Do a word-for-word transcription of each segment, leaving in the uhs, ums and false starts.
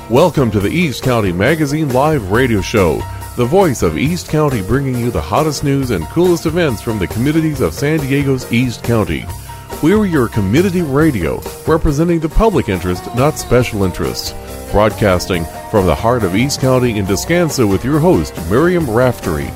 Welcome to the East County Magazine Live Radio Show, the voice of East County, bringing you the hottest news and coolest events from the communities of San Diego's East County. We're your community radio, representing the public interest, not special interests. Broadcasting from the heart of East County in Descanso with your host, Miriam Raftery.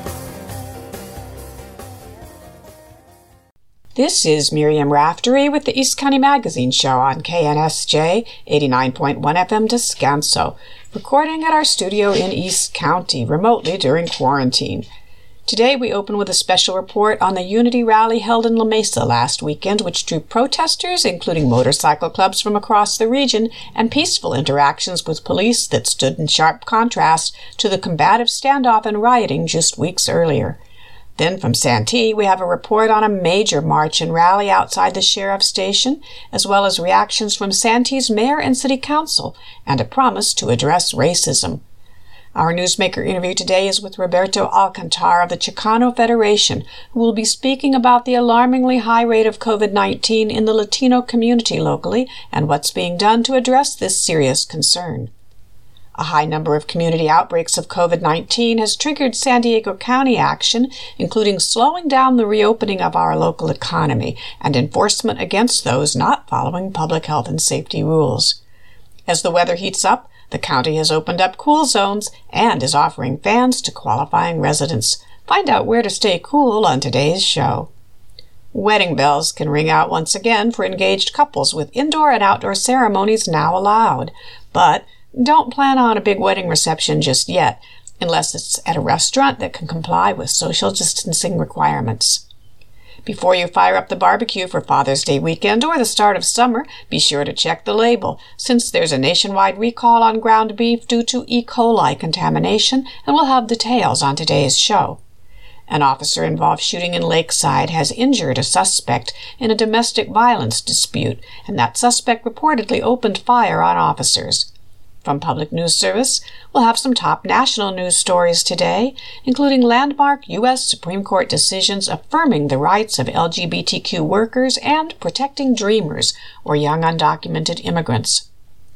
This is Miriam Raftery with the East County Magazine Show on K N S J eighty-nine point one F M Descanso, recording at our studio in East County remotely during quarantine. Today we open with a special report on the Unity Rally held in La Mesa last weekend, which drew protesters, including motorcycle clubs from across the region, and peaceful interactions with police that stood in sharp contrast to the combative standoff and rioting just weeks earlier. Then from Santee, we have a report on a major march and rally outside the sheriff's station, as well as reactions from Santee's mayor and city council, and a promise to address racism. Our newsmaker interview today is with Roberto Alcantar of the Chicano Federation, who will be speaking about the alarmingly high rate of COVID nineteen in the Latino community locally and what's being done to address this serious concern. A high number of community outbreaks of COVID nineteen has triggered San Diego County action, including slowing down the reopening of our local economy and enforcement against those not following public health and safety rules. As the weather heats up, the county has opened up cool zones and is offering fans to qualifying residents. Find out where to stay cool on today's show. Wedding bells can ring out once again for engaged couples, with indoor and outdoor ceremonies now allowed. But don't plan on a big wedding reception just yet, unless it's at a restaurant that can comply with social distancing requirements. Before you fire up the barbecue for Father's Day weekend or the start of summer, be sure to check the label, since there's a nationwide recall on ground beef due to E. coli contamination, and we'll have details on today's show. An officer-involved shooting in Lakeside has injured a suspect in a domestic violence dispute, and that suspect reportedly opened fire on officers. From Public News Service, we'll have some top national news stories today, including landmark U S Supreme Court decisions affirming the rights of L G B T Q workers and protecting dreamers, or young undocumented immigrants.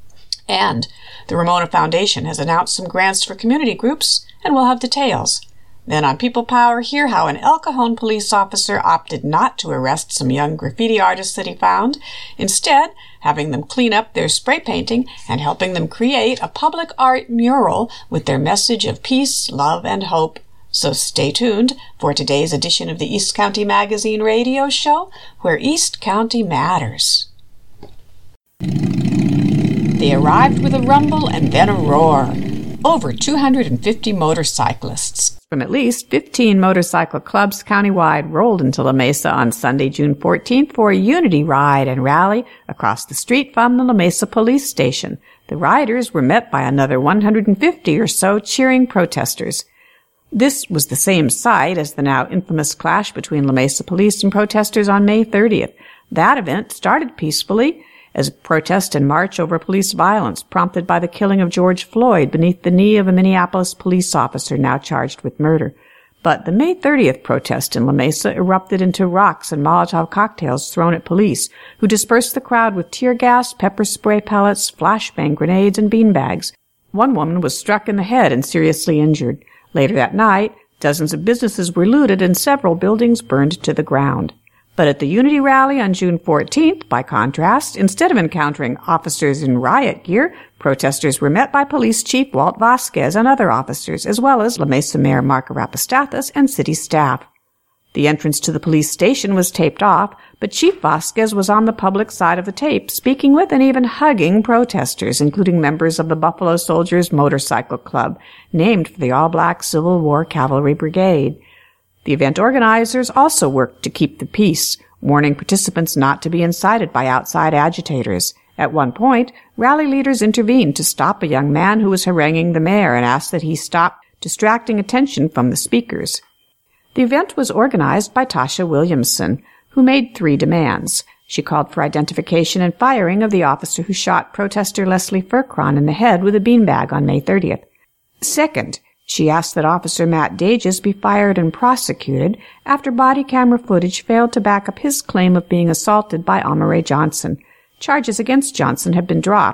And the Ramona Foundation has announced some grants for community groups, and we'll have details. Then on People Power, hear how an El Cajon police officer opted not to arrest some young graffiti artists that he found, instead having them clean up their spray painting and helping them create a public art mural with their message of peace, love, and hope. So stay tuned for today's edition of the East County Magazine Radio Show, where East County matters. They arrived with a rumble and then a roar. Over two hundred fifty motorcyclists from at least fifteen motorcycle clubs countywide rolled into La Mesa on Sunday, June fourteenth for a unity ride and rally across the street from the La Mesa police station. The riders were met by another one hundred fifty or so cheering protesters. This was the same site as the now infamous clash between La Mesa police and protesters on May thirtieth. That event started peacefully as a protest and march over police violence prompted by the killing of George Floyd beneath the knee of a Minneapolis police officer now charged with murder. But the May thirtieth protest in La Mesa erupted into rocks and Molotov cocktails thrown at police, who dispersed the crowd with tear gas, pepper spray pellets, flashbang grenades, and beanbags. One woman was struck in the head and seriously injured. Later that night, dozens of businesses were looted and several buildings burned to the ground. But at the Unity Rally on June fourteenth, by contrast, instead of encountering officers in riot gear, protesters were met by Police Chief Walt Vasquez and other officers, as well as La Mesa Mayor Mark Arapastathis and city staff. The entrance to the police station was taped off, but Chief Vasquez was on the public side of the tape, speaking with and even hugging protesters, including members of the Buffalo Soldiers Motorcycle Club, named for the all-black Civil War Cavalry Brigade. The event organizers also worked to keep the peace, warning participants not to be incited by outside agitators. At one point, rally leaders intervened to stop a young man who was haranguing the mayor and asked that he stop distracting attention from the speakers. The event was organized by Tasha Williamson, who made three demands. She called for identification and firing of the officer who shot protester Leslie Furcron in the head with a beanbag on May thirtieth. Second, she asked that Officer Matt Dages be fired and prosecuted after body camera footage failed to back up his claim of being assaulted by Amare Johnson. Charges against Johnson have been dropped,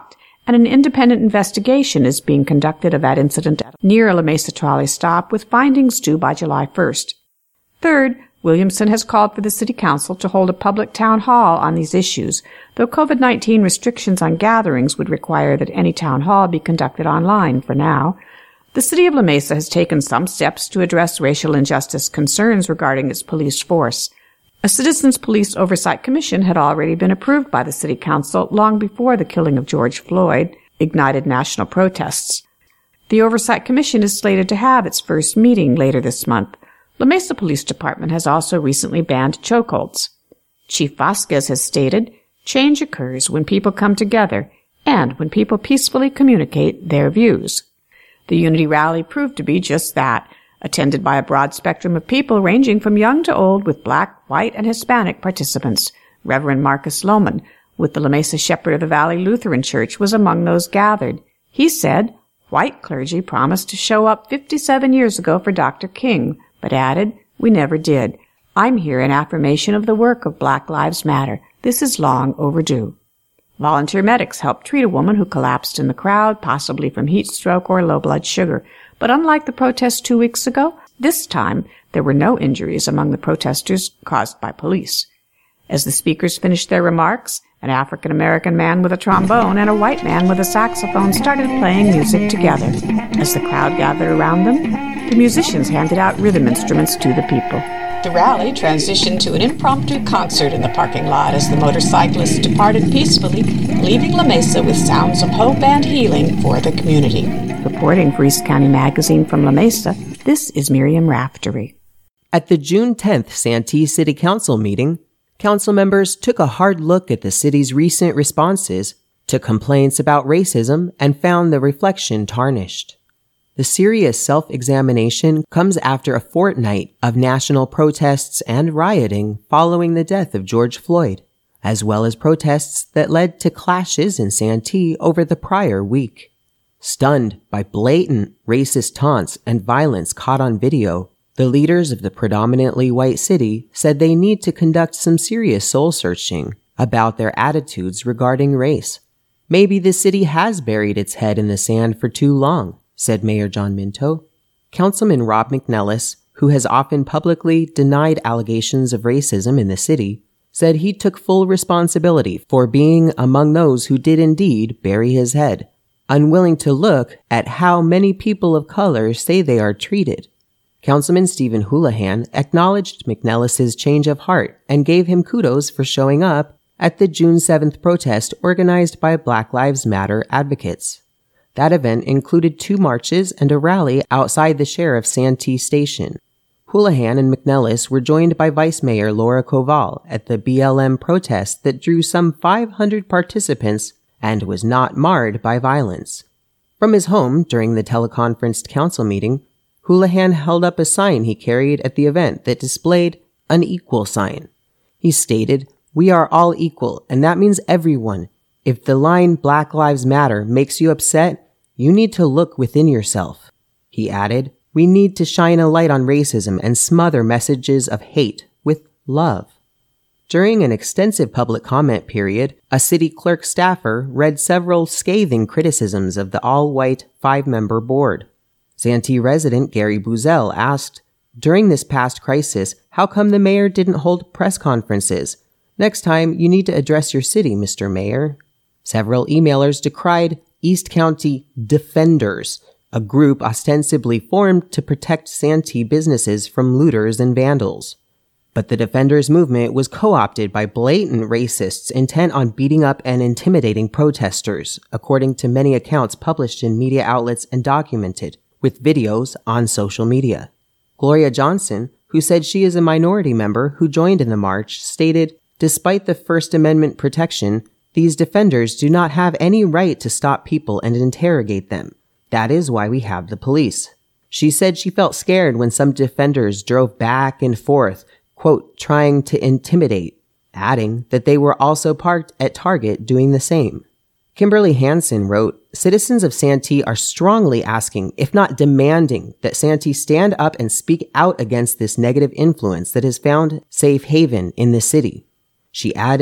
and an independent investigation is being conducted of that incident near a La Mesa trolley stop, with findings due by July first. Third, Williamson has called for the City Council to hold a public town hall on these issues, though COVID nineteen restrictions on gatherings would require that any town hall be conducted online for now. The City of La Mesa has taken some steps to address racial injustice concerns regarding its police force. A Citizens Police Oversight Commission had already been approved by the City Council long before the killing of George Floyd ignited national protests. The Oversight Commission is slated to have its first meeting later this month. La Mesa Police Department has also recently banned chokeholds. Chief Vasquez has stated, "Change occurs when people come together and when people peacefully communicate their views." The Unity Rally proved to be just that, attended by a broad spectrum of people ranging from young to old, with black, white, and Hispanic participants. Reverend Marcus Lohman, with the La Mesa Shepherd of the Valley Lutheran Church, was among those gathered. He said, "White clergy promised to show up fifty-seven years ago for Doctor King, but added, 'We never did. I'm here in affirmation of the work of Black Lives Matter. This is long overdue.'" Volunteer medics helped treat a woman who collapsed in the crowd, possibly from heat stroke or low blood sugar. But unlike the protest two weeks ago, this time there were no injuries among the protesters caused by police. As the speakers finished their remarks, an African-American man with a trombone and a white man with a saxophone started playing music together. As the crowd gathered around them, the musicians handed out rhythm instruments to the people. The rally transitioned to an impromptu concert in the parking lot as the motorcyclists departed peacefully, leaving La Mesa with sounds of hope and healing for the community. Reporting for East County Magazine from La Mesa, this is Miriam Raftery. At the June tenth Santee City Council meeting, council members took a hard look at the city's recent responses to complaints about racism and found the reflection tarnished. The serious self-examination comes after a fortnight of national protests and rioting following the death of George Floyd, as well as protests that led to clashes in Santee over the prior week. Stunned by blatant racist taunts and violence caught on video, the leaders of the predominantly white city said they need to conduct some serious soul-searching about their attitudes regarding race. Maybe the city has buried its head in the sand for too long, said Mayor John Minto. Councilman Rob McNellis, who has often publicly denied allegations of racism in the city, said he took full responsibility for being among those who did indeed bury his head, unwilling to look at how many people of color say they are treated. Councilman Stephen Houlihan acknowledged McNellis's change of heart and gave him kudos for showing up at the June seventh protest organized by Black Lives Matter advocates. That event included two marches and a rally outside the Sheriff Santee Station. Houlihan and McNellis were joined by Vice Mayor Laura Koval at the B L M protest that drew some five hundred participants and was not marred by violence. From his home during the teleconferenced council meeting, Houlihan held up a sign he carried at the event that displayed an equal sign. He stated, "We are all equal, and that means everyone. If the line Black Lives Matter makes you upset, you need to look within yourself." He added, "We need to shine a light on racism and smother messages of hate with love." During an extensive public comment period, a city clerk staffer read several scathing criticisms of the all-white five-member board. Santee resident Gary Boozell asked, "During this past crisis, how come the mayor didn't hold press conferences? Next time, you need to address your city, Mister Mayor." Several emailers decried East County Defenders, a group ostensibly formed to protect Santee businesses from looters and vandals. But the Defenders movement was co-opted by blatant racists intent on beating up and intimidating protesters, according to many accounts published in media outlets and documented, with videos on social media. Gloria Johnson, who said she is a minority member who joined in the march, stated, "Despite the First Amendment protection, these defenders do not have any right to stop people and interrogate them. That is why we have the police." She said she felt scared when some defenders drove back and forth, quote, trying to intimidate, adding that they were also parked at Target doing the same. Kimberly Hansen wrote, "Citizens of Santee are strongly asking, if not demanding, that Santee stand up and speak out against this negative influence that has found safe haven in the city." She added,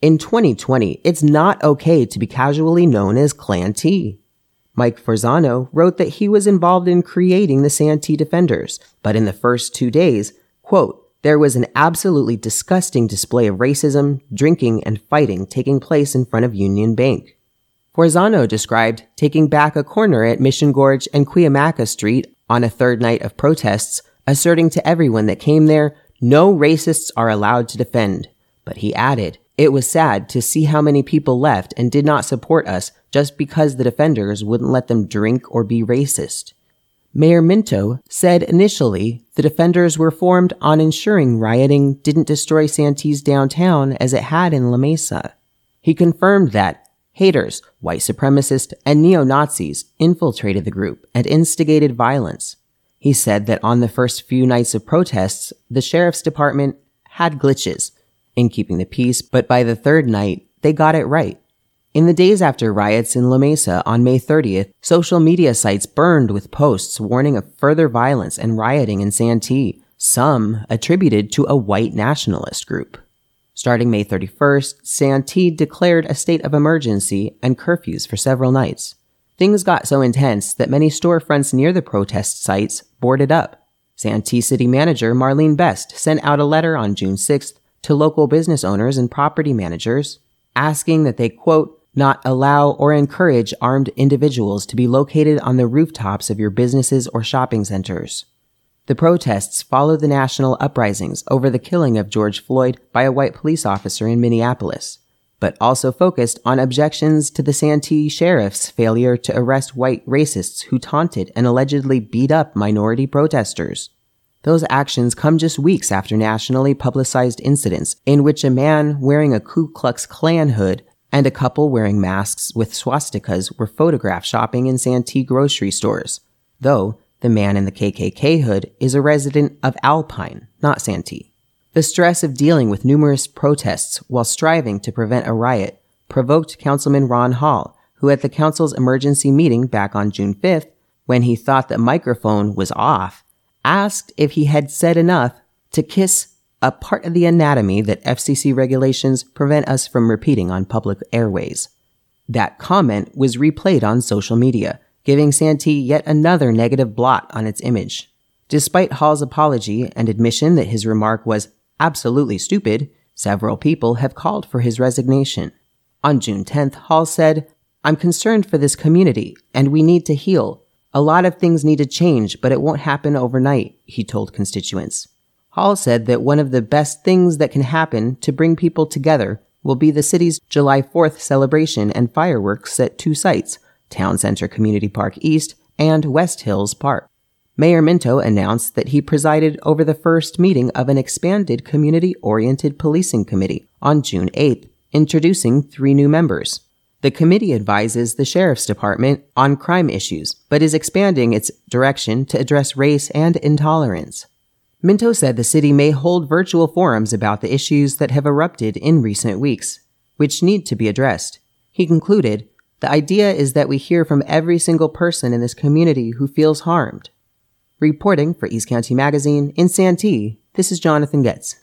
In twenty twenty, it's not okay to be casually known as Clan T. Mike Forzano wrote that he was involved in creating the Santee Defenders, but in the first two days, quote, there was an absolutely disgusting display of racism, drinking, and fighting taking place in front of Union Bank. Forzano described taking back a corner at Mission Gorge and Cuyamaca Street on a third night of protests, asserting to everyone that came there, no racists are allowed to defend. But he added, it was sad to see how many people left and did not support us just because the defenders wouldn't let them drink or be racist. Mayor Minto said initially the defenders were formed on ensuring rioting didn't destroy Santee's downtown as it had in La Mesa. He confirmed that haters, white supremacists, and neo-Nazis infiltrated the group and instigated violence. He said that on the first few nights of protests, the sheriff's department had glitches in keeping the peace, but by the third night, they got it right. In the days after riots in La Mesa on May thirtieth, social media sites burned with posts warning of further violence and rioting in Santee, some attributed to a white nationalist group. Starting May thirty-first, Santee declared a state of emergency and curfews for several nights. Things got so intense that many storefronts near the protest sites boarded up. Santee City Manager Marlene Best sent out a letter on June sixth to local business owners and property managers, asking that they, quote, not allow or encourage armed individuals to be located on the rooftops of your businesses or shopping centers. The protests followed the national uprisings over the killing of George Floyd by a white police officer in Minneapolis, but also focused on objections to the Santee sheriff's failure to arrest white racists who taunted and allegedly beat up minority protesters. Those actions come just weeks after nationally publicized incidents in which a man wearing a Ku Klux Klan hood and a couple wearing masks with swastikas were photographed shopping in Santee grocery stores, though the man in the K K K hood is a resident of Alpine, not Santee. The stress of dealing with numerous protests while striving to prevent a riot provoked Councilman Ron Hall, who at the council's emergency meeting back on June fifth, when he thought the microphone was off, asked if he had said enough to kiss a part of the anatomy that F C C regulations prevent us from repeating on public airways. That comment was replayed on social media, giving Santee yet another negative blot on its image. Despite Hall's apology and admission that his remark was absolutely stupid, several people have called for his resignation. On June tenth, Hall said, I'm concerned for this community, and we need to heal. A lot of things need to change, but it won't happen overnight, he told constituents. Hall said that one of the best things that can happen to bring people together will be the city's July fourth celebration and fireworks at two sites, Town Center Community Park East and West Hills Park. Mayor Minto announced that he presided over the first meeting of an expanded community-oriented policing committee on June eighth, introducing three new members. The committee advises the sheriff's department on crime issues, but is expanding its direction to address race and intolerance. Minto said the city may hold virtual forums about the issues that have erupted in recent weeks, which need to be addressed. He concluded, the idea is that we hear from every single person in this community who feels harmed. Reporting for East County Magazine in Santee, this is Jonathan Getz.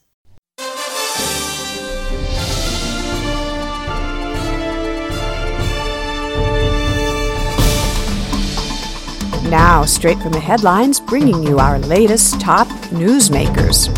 Now, straight from the headlines, bringing you our latest top newsmakers.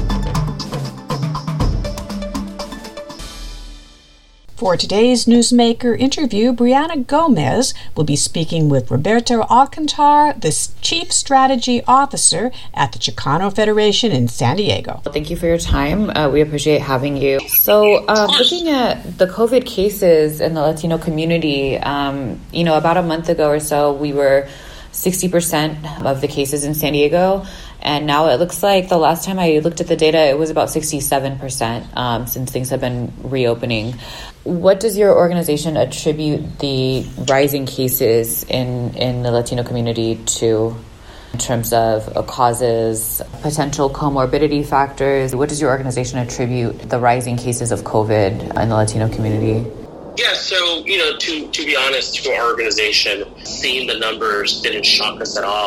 For today's Newsmaker interview, Brianna Gomez will be speaking with Roberto Alcantar, the Chief Strategy Officer at the Chicano Federation in San Diego. Thank you for your time. Uh, we appreciate having you. So uh, looking at the COVID cases in the Latino community, um, you know, about a month ago or so, we were sixty percent of the cases in San Diego. And now it looks like the last time I looked at the data, it was about sixty-seven percent um, since things have been reopening. What does your organization attribute the rising cases in, in the Latino community to in terms of uh, causes, potential comorbidity factors? What does your organization attribute the rising cases of COVID in the Latino community? Yeah, so, you know, to, to be honest, to our organization, seeing the numbers didn't shock us at all.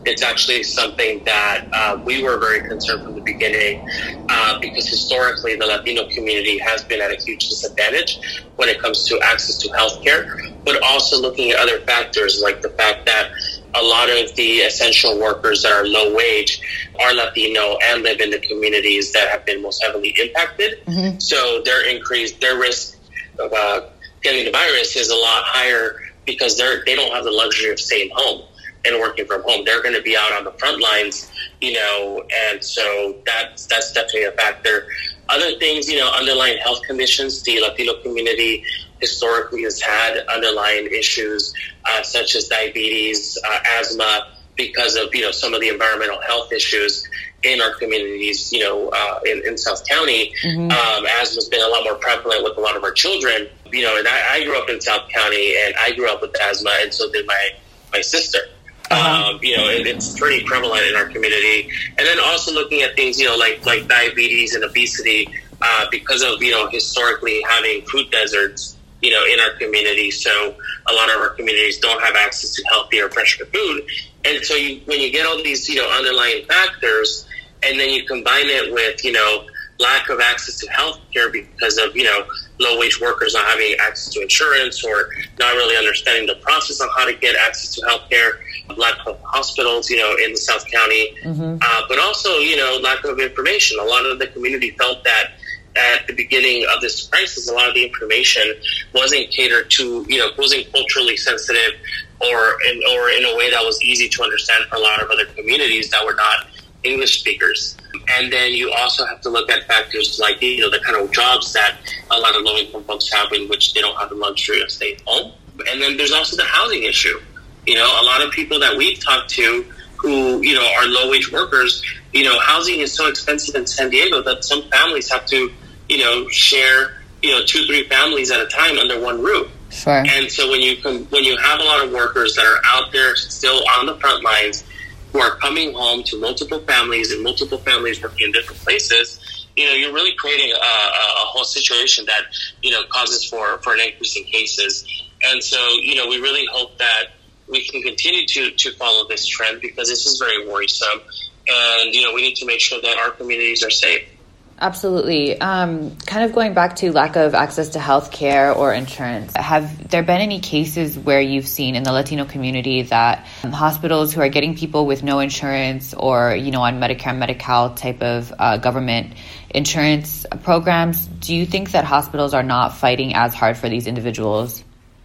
It's actually something that uh, we were very concerned from the beginning uh, because historically the Latino community has been at a huge disadvantage when it comes to access to healthcare, but also looking at other factors like the fact that a lot of the essential workers that are low wage are Latino and live in the communities that have been most heavily impacted. Mm-hmm. So their increase, their risk of uh, getting the virus is a lot higher because they're they don't have the luxury of staying home and working from home. They're going to be out on the front lines, you know, and so that's that's definitely a factor. Other things, you know, underlying health conditions, the Latino community historically has had underlying issues uh, such as diabetes, uh, asthma, because of, you know, some of the environmental health issues in our communities, you know, uh, in, in South County. Mm-hmm. Um, asthma's been a lot more prevalent with a lot of our children, you know, and I, I grew up in South County and I grew up with asthma, and so did my, my sister. Uh-huh. Um, you know, it, it's pretty prevalent in our community. And then also looking at things, you know, like, like diabetes and obesity, uh, because of, you know, historically having food deserts, you know, in our community. So a lot of our communities don't have access to healthy or fresher food. And so you, when you get all these, you know, underlying factors, and then you combine it with, you know, lack of access to health care because of, you know, low-wage workers not having access to insurance or not really understanding the process on how to get access to health care, lack of hospitals, you know, in the South County, mm-hmm. uh, but also, you know, lack of information. A lot of the community felt that at the beginning of this crisis, a lot of the information wasn't catered to, you know, wasn't culturally sensitive or in, or in a way that was easy to understand for a lot of other communities that were not English speakers. And then you also have to look at factors like, you know, the kind of jobs that a lot of low-income folks have in which they don't have the luxury of staying home. And then there's also the housing issue. You know, a lot of people that we've talked to who, you know, are low-wage workers, you know, housing is so expensive in San Diego that some families have to, you know, share, you know, two, three families at a time under one roof. Sure. And so when you come, when you have a lot of workers that are out there still on the front lines who are coming home to multiple families and multiple families working in different places, you know, you're really creating a, a whole situation that, you know, causes for, for an increase in cases. And so, you know, we really hope that we can continue to, to follow this trend because this is very worrisome. And, you know, we need to make sure that our communities are safe. Absolutely. Um, kind of going back to lack of access to health care or insurance, have there been any cases where you've seen in the Latino community that um, hospitals who are getting people with no insurance or, you know, on Medicare and Medi-Cal type of uh, government insurance programs, do you think that hospitals are not fighting as hard for these individuals?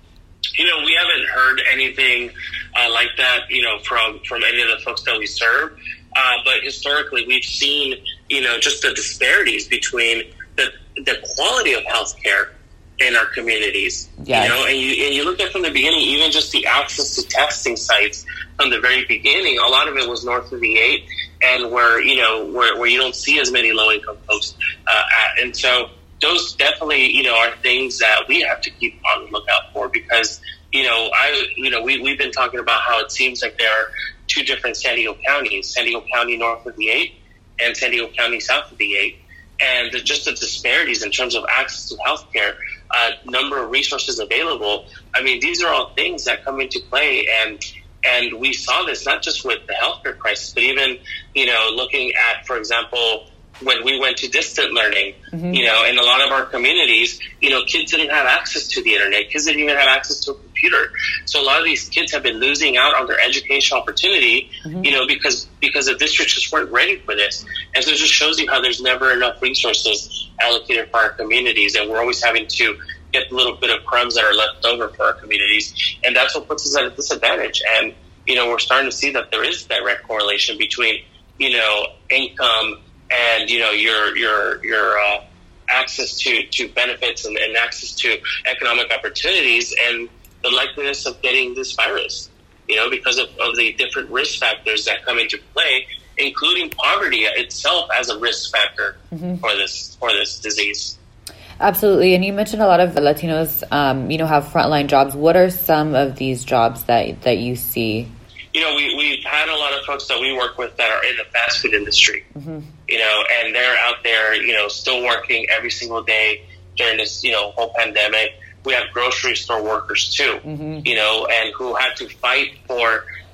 You know, we haven't heard anything uh, like that, you know, from, from any of the folks that we serve. Uh, but historically, we've seen, you know, just the disparities between the the quality of healthcare in our communities. Yes. You know, and you and you look at from the beginning, even just the access to testing sites from the very beginning, a lot of it was north of the eight, and where you know where where you don't see as many low income folks uh, at, and so those definitely, you know, are things that we have to keep on the lookout for because, you know, I, you know, we, we've been talking about how it seems like there are two different San Diego counties, San Diego County north of the eight and San Diego County south of the eight. And the, just the disparities in terms of access to healthcare, uh, number of resources available. I mean, these are all things that come into play. And, and we saw this not just with the healthcare crisis, but even, you know, looking at, for example, when we went to distant learning, mm-hmm. you know, in a lot of our communities, you know, kids didn't have access to the internet. Kids didn't even have access to a computer. So a lot of these kids have been losing out on their educational opportunity, mm-hmm. you know, because because the districts just weren't ready for this. And so it just shows you how there's never enough resources allocated for our communities. And we're always having to get a little bit of crumbs that are left over for our communities. And that's what puts us at a disadvantage. And, you know, we're starting to see that there is direct correlation between, you know, income and, you know, your your your uh, access to, to benefits and, and access to economic opportunities and the likeliness of getting this virus, you know, because of, of the different risk factors that come into play, including poverty itself as a risk factor mm-hmm. for this for this disease. Absolutely. And you mentioned a lot of Latinos, um, you know, have frontline jobs. What are some of these jobs that, that you see? You know, we, we've had a lot of folks that we work with that are in the fast food industry, mm-hmm. you know, and they're out there, you know, still working every single day during this, you know, whole pandemic. We have grocery store workers too, mm-hmm. you know, and who had to fight for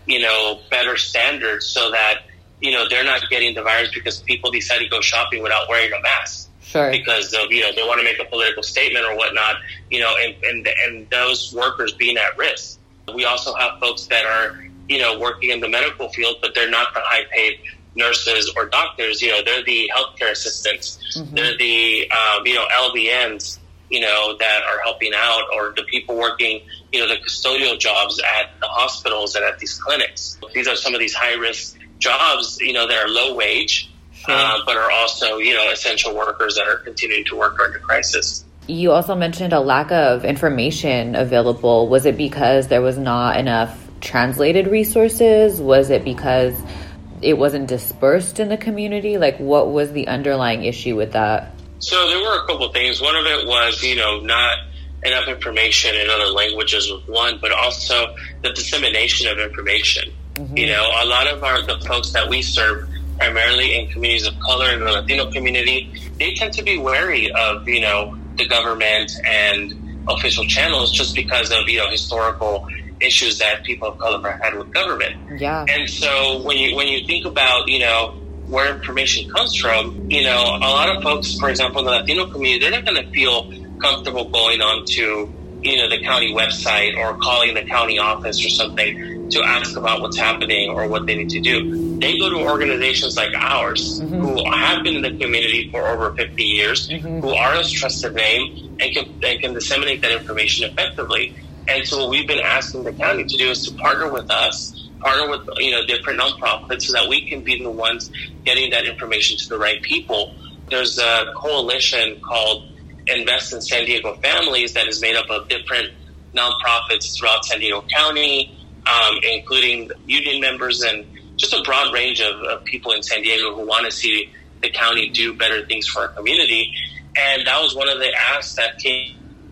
you know, better standards so that, you know, they're not getting the virus because people decide to go shopping without wearing a mask. Sure. Because of, you know, they want to make a political statement or whatnot, you know, and, and, and those workers being at risk. We also have folks that are, you know, working in the medical field, but they're not the high paid nurses or doctors. You know, they're the healthcare assistants. Mm-hmm. They're the, um, you know, L V Ns, you know, that are helping out, or the people working, you know, the custodial jobs at the hospitals and at these clinics. These are some of these high risk jobs, you know, that are low wage, sure. uh, but are also, you know, essential workers that are continuing to work during the crisis. You also mentioned a lack of information available. Was it because there was not enough translated resources? Was it because it wasn't dispersed in the community? Like, what was the underlying issue with that? So there were a couple of things. One of it was, you know, not enough information in other languages was one, but also the dissemination of information. Mm-hmm. You know, a lot of our the folks that we serve, primarily in communities of color and the Latino community, they tend to be wary of, you know, the government and official channels just because of, you know, historical issues that people of color have had with government. Yeah. And so when you when you think about, you know, where information comes from, you know, a lot of folks, for example, in the Latino community, they're not going to feel comfortable going on to, you know, the county website or calling the county office or something to ask about what's happening or what they need to do. They go to organizations like ours, mm-hmm. who have been in the community for over fifty years, mm-hmm. who are a trusted name and can, and can disseminate that information effectively. And so what we've been asking the county to do is to partner with us, partner with, you know, different nonprofits so that we can be the ones getting that information to the right people. There's a coalition called Invest in San Diego Families that is made up of different nonprofits throughout San Diego County, um, including union members and just a broad range of, of people in San Diego who want to see the county do better things for our community. And that was one of the asks that came,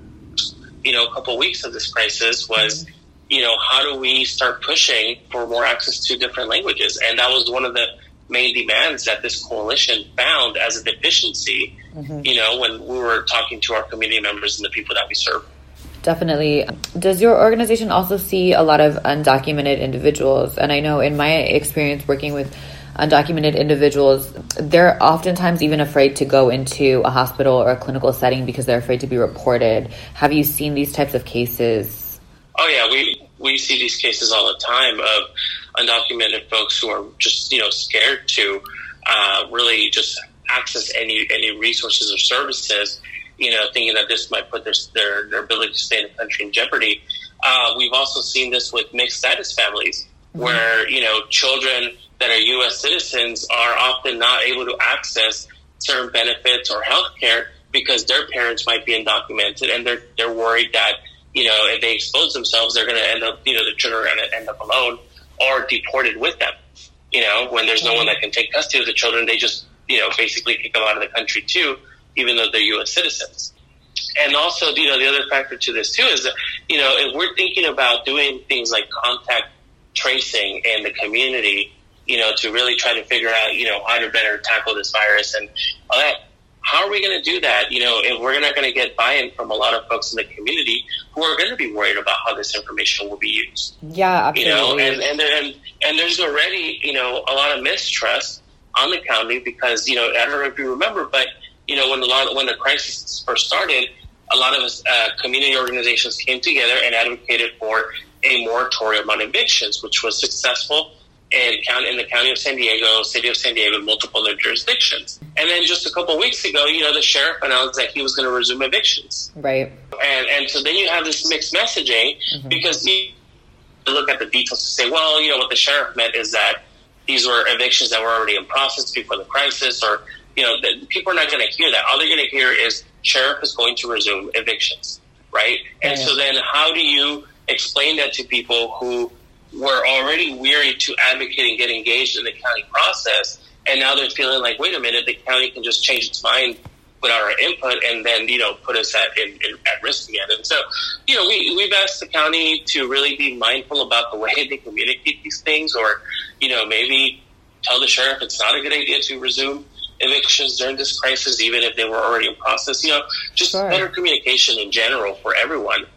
you know, a couple of weeks of this crisis was, you know, how do we start pushing for more access to different languages? And that was one of the main demands that this coalition found as a deficiency, mm-hmm. you know, when we were talking to our community members and the people that we serve. Definitely. Does your organization also see a lot of undocumented individuals? And I know in my experience working with undocumented individuals, they're oftentimes even afraid to go into a hospital or a clinical setting because they're afraid to be reported. Have you seen these types of cases? Oh, yeah. We we see these cases all the time of undocumented folks who are just, you know, scared to uh, really just access any any resources or services, you know, thinking that this might put their their, their ability to stay in the country in jeopardy. Uh, we've also seen this with mixed status families, mm-hmm. where, you know, children that are U S citizens are often not able to access certain benefits or health care because their parents might be undocumented, and they're they're worried that, you know, if they expose themselves, they're going to end up, you know, the children are going to end up alone or deported with them. You know, when there's no one that can take custody of the children, they just, you know, basically kick them out of the country too, even though they're U S citizens. And also, you know, the other factor to this too is that, you know, if we're thinking about doing things like contact tracing in the community, you know, to really try to figure out, you know, how to better tackle this virus and all that, how are we going to do that? You know, if we're not going to get buy-in from a lot of folks in the community who are going to be worried about how this information will be used. Yeah, absolutely. You know, and, and, and, and there's already, you know, a lot of mistrust on the county because, you know, I don't know if you remember, but, you know, when the, lot, when the crisis first started, a lot of uh, community organizations came together and advocated for a moratorium on evictions, which was successful in, county, in the county of San Diego, city of San Diego, multiple other jurisdictions. And then just a couple of weeks ago, you know, the sheriff announced that he was going to resume evictions. Right. And and so then you have this mixed messaging, mm-hmm. because you look at the details to say, well, you know, what the sheriff meant is that these were evictions that were already in process before the crisis, or, you know, the, people are not going to hear that. All they're going to hear is sheriff is going to resume evictions, right? And yeah. so then how do you explain that to people who were already weary to advocate and get engaged in the county process, and now they're feeling like, wait a minute, the county can just change its mind without our input and then, you know, put us at in, in, at risk again. And so, you know, we, we've asked the county to really be mindful about the way they communicate these things, or, you know, maybe tell the sheriff it's not a good idea to resume evictions during this crisis, even if they were already in process. You know, just sure. better communication in general for everyone.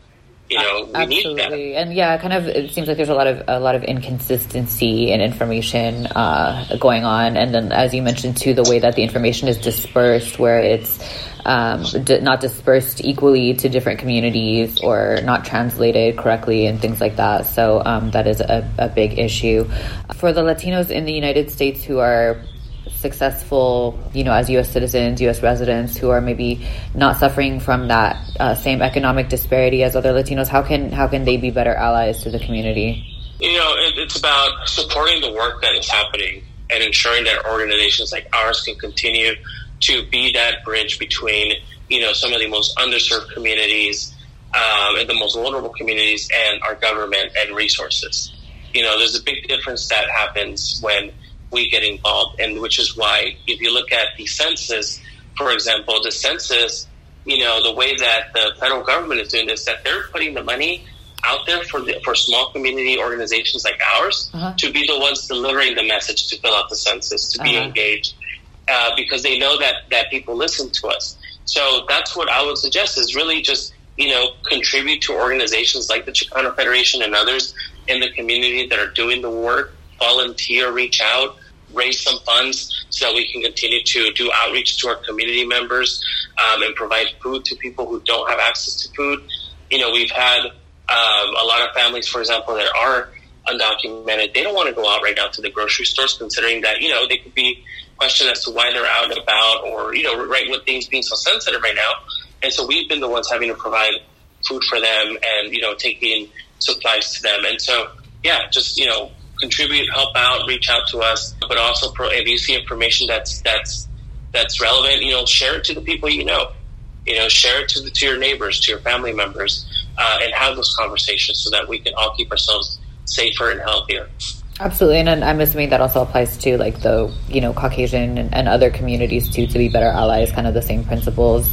You know, we Absolutely. need that. And yeah, kind of, it seems like there's a lot of a lot of inconsistency in information uh, going on. And then, as you mentioned too, the way that the information is dispersed, where it's um, d- not dispersed equally to different communities or not translated correctly and things like that. So um, that is a, a big issue. For the Latinos in the United States who are successful, you know, as U S citizens, U S residents who are maybe not suffering from that uh, same economic disparity as other Latinos, how can how can they be better allies to the community? You know, it, it's about supporting the work that is happening and ensuring that organizations like ours can continue to be that bridge between, you know, some of the most underserved communities um, and the most vulnerable communities and our government and resources. You know, there's a big difference that happens when we get involved, and which is why if you look at the census, for example, the census, you know, the way that the federal government is doing this, that they're putting the money out there for the, for small community organizations like ours uh-huh. to be the ones delivering the message to fill out the census, to be uh-huh. engaged, uh, because they know that, that people listen to us. So that's what I would suggest is really just, you know, contribute to organizations like the Chicano Federation and others in the community that are doing the work. Volunteer, reach out, raise some funds so that we can continue to do outreach to our community members um, and provide food to people who don't have access to food. You know, we've had um, a lot of families, for example, that are undocumented. They don't want to go out right now to the grocery stores, considering that, you know, they could be questioned as to why they're out and about, or, you know, right with things being so sensitive right now. And so we've been the ones having to provide food for them and, you know, taking supplies to them. And so, yeah, just, you know, contribute, help out, reach out to us, but also pro, if you see information that's that's that's relevant, you know, share it to the people you know, you know, share it to the, to your neighbors, to your family members, uh, and have those conversations so that we can all keep ourselves safer and healthier. Absolutely, and I'm assuming that also applies to like the you know Caucasian and, and other communities too, to be better allies. Kind of the same principles.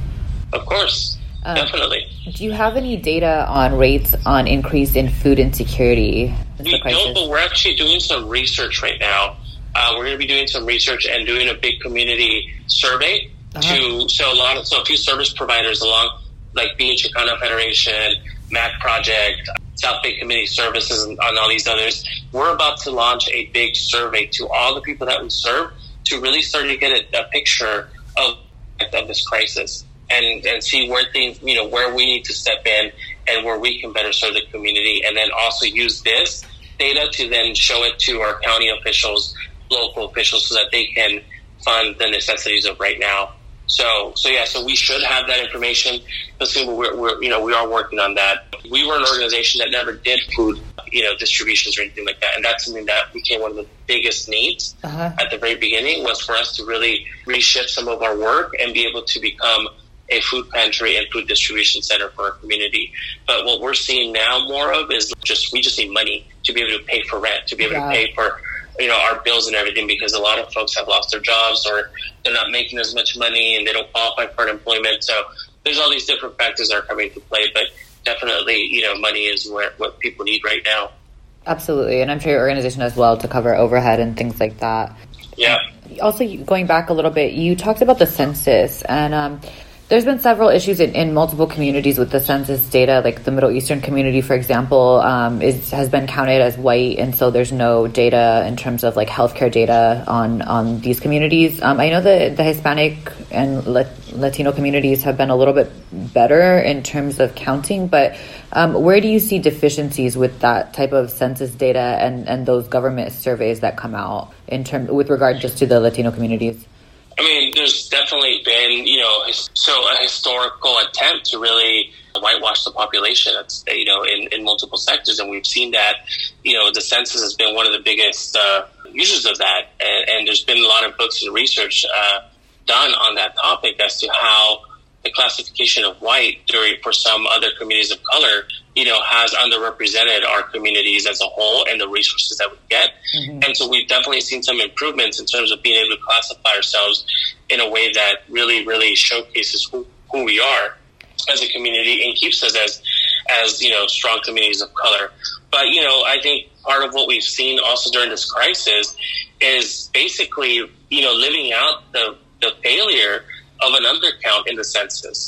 Of course. Um, Definitely. Do you have any data on rates on increase in food insecurity? We don't, but we're actually doing some research right now. Uh, we're going to be doing some research and doing a big community survey uh-huh. to so a lot of so a few service providers along, like being Chicano Federation, M A C Project, South Bay Community Services, and, and all these others. We're about to launch a big survey to all the people that we serve to really start to get a, a picture of of this crisis. And, and see where things, you know, where we need to step in and where we can better serve the community. And then also use this data to then show it to our county officials, local officials, so that they can fund the necessities of right now. So, so yeah, so we should have that information. We're, we're, you know, we are working on that. We were an organization that never did food, you know, distributions or anything like that. And that's something that became one of the biggest needs uh-huh. at the very beginning, was for us to really reshift some of our work and be able to become a food pantry and food distribution center for our community. But what we're seeing now more of is just, we just need money to be able to pay for rent, to be able yeah. to pay for, you know, our bills and everything, because a lot of folks have lost their jobs or they're not making as much money and they don't qualify for unemployment. So there's all these different factors that are coming into play, but definitely, you know, money is where, what people need right now. Absolutely. And I'm sure your organization as well to cover overhead and things like that. Yeah. Also, going back a little bit, you talked about the census, and um, there's been several issues in, in multiple communities with the census data. Like the Middle Eastern community, for example, um, is has been counted as white, and so there's no data in terms of like healthcare data on on these communities. Um, I know that the Hispanic and Latino communities have been a little bit better in terms of counting, but um, where do you see deficiencies with that type of census data and, and those government surveys that come out in term with regard just to the Latino communities? I mean, there's definitely been, you know, so a historical attempt to really whitewash the population, you know, in, in multiple sectors. And we've seen that, you know, the census has been one of the biggest uh, users of that. And, and there's been a lot of books and research uh, done on that topic as to how the classification of white during for some other communities of color, you know, has underrepresented our communities as a whole and the resources that we get. Mm-hmm. And so we've definitely seen some improvements in terms of being able to classify ourselves in a way that really, really showcases who, who we are as a community and keeps us as, as, you know, strong communities of color. But, you know, I think part of what we've seen also during this crisis is basically, you know, living out the, the failure of an undercount in the census.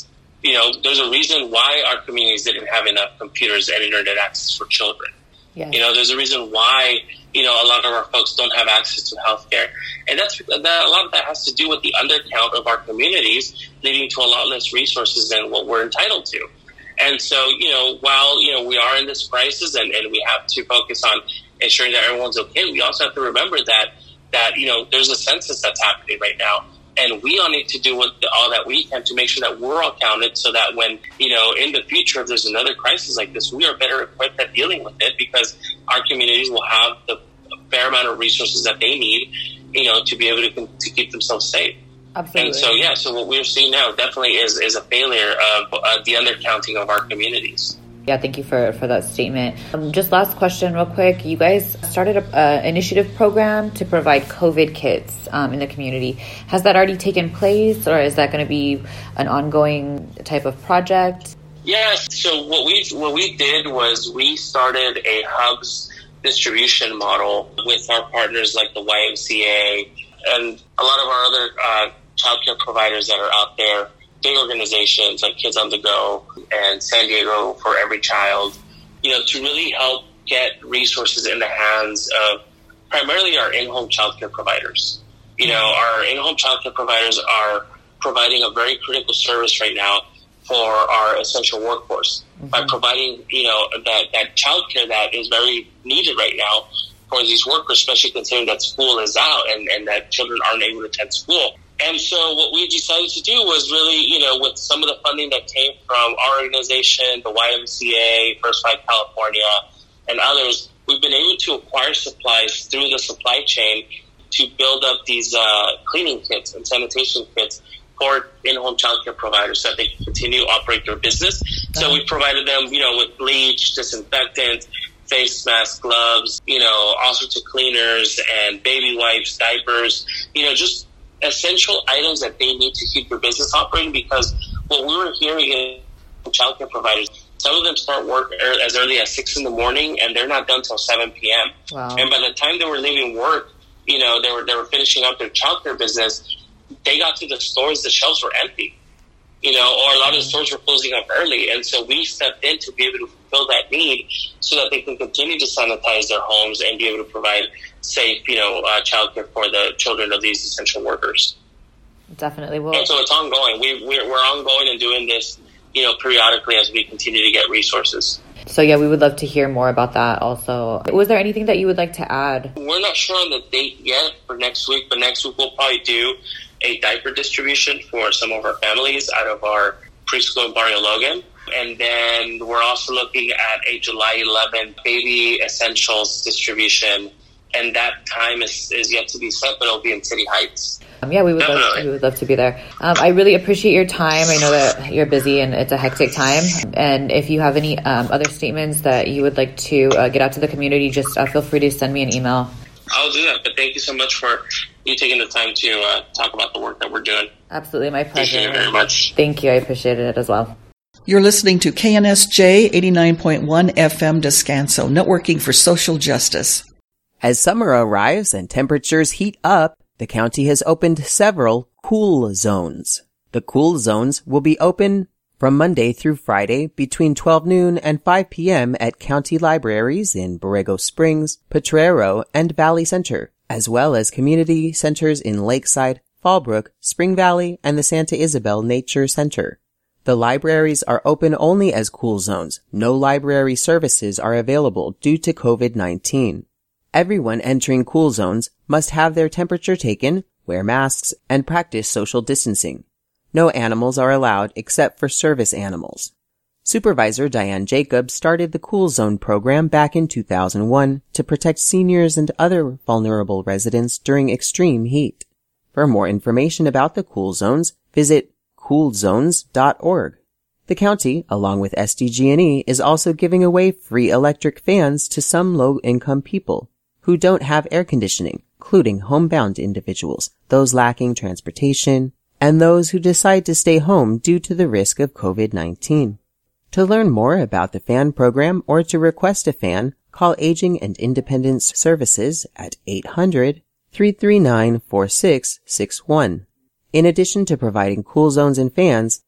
You know, there's a reason why our communities didn't have enough computers and internet access for children. Yeah. You know, there's a reason why, you know, a lot of our folks don't have access to healthcare. And that's that, a lot of that has to do with the undercount of our communities, leading to a lot less resources than what we're entitled to. And so, you know, while, you know, we are in this crisis and, and we have to focus on ensuring that everyone's okay, we also have to remember that, that, you know, there's a census that's happening right now. And we all need to do what, all that we can to make sure that we're all counted so that when, you know, in the future, if there's another crisis like this, we are better equipped at dealing with it because our communities will have the fair amount of resources that they need, you know, to be able to, to keep themselves safe. Absolutely. And so, yeah, so what we're seeing now definitely is, is a failure of uh, the undercounting of our communities. Yeah, thank you for, for that statement. Um, just last question real quick. You guys started an uh, initiative program to provide COVID kits um, in the community. Has that already taken place, or is that going to be an ongoing type of project? Yes. So what we what we did was we started a hubs distribution model with our partners like the Y M C A and a lot of our other uh, childcare providers that are out there. Big organizations like Kids on the Go and San Diego for Every Child, you know, to really help get resources in the hands of primarily our in-home childcare providers. You know, our in-home childcare providers are providing a very critical service right now for our essential workforce mm-hmm. by providing, you know, that, that childcare that is very needed right now for these workers, especially considering that school is out and, and that children aren't able to attend school. And so what we decided to do was really, you know, with some of the funding that came from our organization, the Y M C A, First Five California, and others, we've been able to acquire supplies through the supply chain to build up these uh, cleaning kits and sanitation kits for in-home childcare providers so that they can continue to operate their business. Uh-huh. So we provided them, you know, with bleach, disinfectant, face masks, gloves, you know, all sorts of cleaners and baby wipes, diapers, you know, just essential items that they need to keep their business operating, because what we were hearing in childcare providers, some of them start work as early as six in the morning and they're not done till seven p.m. Wow. And by the time they were leaving work, you know, they were they were finishing up their childcare business, they got to the stores, the shelves were empty, you know, or a lot of the stores were closing up early. And so we stepped in to be able to fulfill that need so that they can continue to sanitize their homes and be able to provide safe, you know, uh, childcare for the children of these essential workers. Definitely will. And so it's ongoing. We, we're, we're ongoing and doing this, you know, periodically as we continue to get resources. So, yeah, we would love to hear more about that also. Was there anything that you would like to add? We're not sure on the date yet for next week, but next week we'll probably do a diaper distribution for some of our families out of our preschool in Barrio Logan. And then we're also looking at a July eleventh baby essentials distribution. And that time is, is yet to be set, but it'll be in City Heights. Um, yeah, we would love, we would love to be there. Um, I really appreciate your time. I know that you're busy and it's a hectic time. And if you have any um, other statements that you would like to uh, get out to the community, just uh, feel free to send me an email. I'll do that. But thank you so much for you taking the time to uh, talk about the work that we're doing. Absolutely, my pleasure. Thank you very much. Thank you. I appreciate it as well. You're listening to K N S J eighty-nine point one F M Descanso, networking for social justice. As summer arrives and temperatures heat up, the county has opened several cool zones. The cool zones will be open from Monday through Friday between twelve noon and five p.m. at county libraries in Borrego Springs, Potrero, and Valley Center, as well as community centers in Lakeside, Fallbrook, Spring Valley, and the Santa Isabel Nature Center. The libraries are open only as cool zones. No library services are available due to covid nineteen. Everyone entering cool zones must have their temperature taken, wear masks, and practice social distancing. No animals are allowed except for service animals. Supervisor Diane Jacobs started the Cool Zone program back in two thousand one to protect seniors and other vulnerable residents during extreme heat. For more information about the Cool Zones, visit cool zones dot org. The county, along with S D G and E, is also giving away free electric fans to some low-income people who don't have air conditioning, including homebound individuals, those lacking transportation, and those who decide to stay home due to the risk of covid nineteen. To learn more about the fan program or to request a fan, call Aging and Independence Services at eight hundred, three three nine, four six six one. In addition to providing cool zones and fans,